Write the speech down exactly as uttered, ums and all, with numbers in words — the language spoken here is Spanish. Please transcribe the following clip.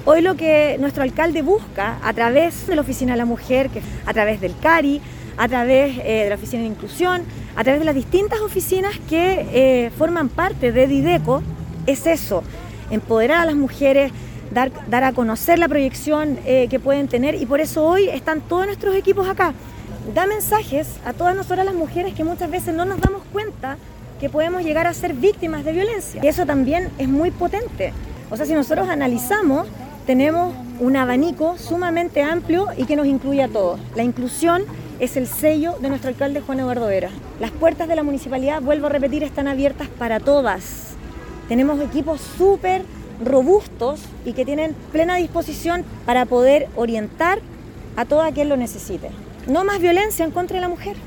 Hoy lo que nuestro alcalde busca a través de la Oficina de la Mujer, que a través del CARI, a través eh, de la Oficina de Inclusión, a través de las distintas oficinas que eh, forman parte de Dideco, es eso, empoderar a las mujeres, dar, dar a conocer la proyección eh, que pueden tener, y por eso hoy están todos nuestros equipos acá. Da mensajes a todas nosotras las mujeres que muchas veces no nos damos cuenta que podemos llegar a ser víctimas de violencia. Y eso también es muy potente. O sea, si nosotros analizamos, tenemos un abanico sumamente amplio y que nos incluye a todos. La inclusión es el sello de nuestro alcalde Juan Eduardo Vera. Las puertas de la municipalidad, vuelvo a repetir, están abiertas para todas. Tenemos equipos súper robustos y que tienen plena disposición para poder orientar a todo aquel lo necesite. No más violencia en contra de la mujer.